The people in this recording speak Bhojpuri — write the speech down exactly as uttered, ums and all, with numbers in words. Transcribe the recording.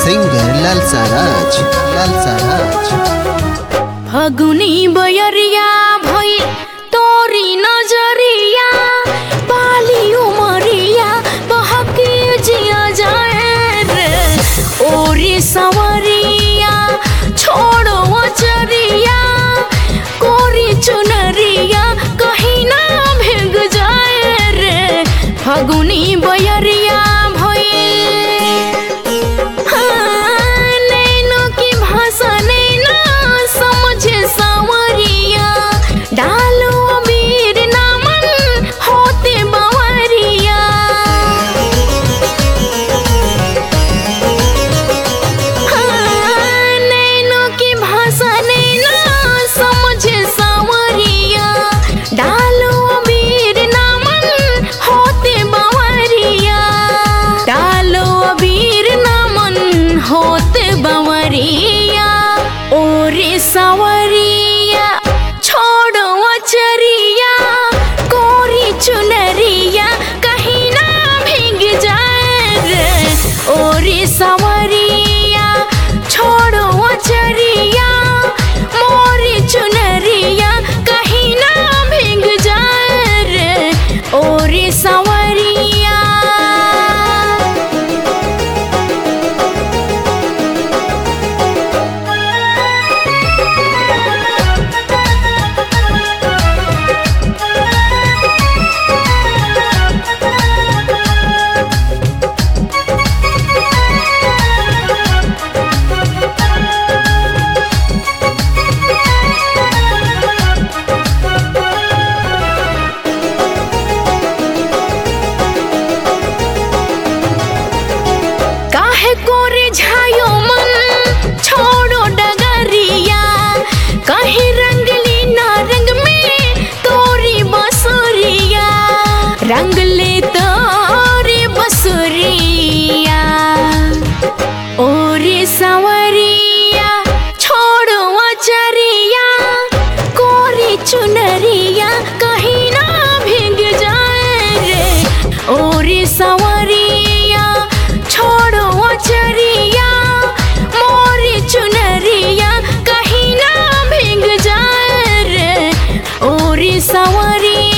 सिंगर लालसा राज लालसा राज। फगुनी बयरिया भई तोरी नजरिया पाली उमरिया बहके जिया जाए रे ओरी सवरिया छोड़ो वचरिया कोरी चुनरिया कहीं ना भीग जाए रे फगुनी बयरिया भई डालो अबीर नामन होते बवरिया हाँ, नैनों की भाषा नैना समझे सांवरिया डालो अबीर नामन होते बवरिया डालो अबीर नामन होते बवरिया ओरे सवरिया छोड़ो वचरिया कोरी चुनरिया कहीं ना भीग जाए रे ओरी सवरिया छोड़ो वचरिया मोरी चुनरिया कहीं ना भीग जाए रे ओरी सवरिया। कोरे झायो मन छोड़ो डगरिया कहीं रंगली ना रंग में तोरी बसुरिया रंग ले तोरी बसुरिया ओरे सवरिया छोड़ो वचरिया कोरी चुनरिया कहीं ना भीग जाए रे ओरे सवरिया छोड़ो वचरिया मोरी चुनरिया कहीं ना भीग जाए रे ओरी सवरिया।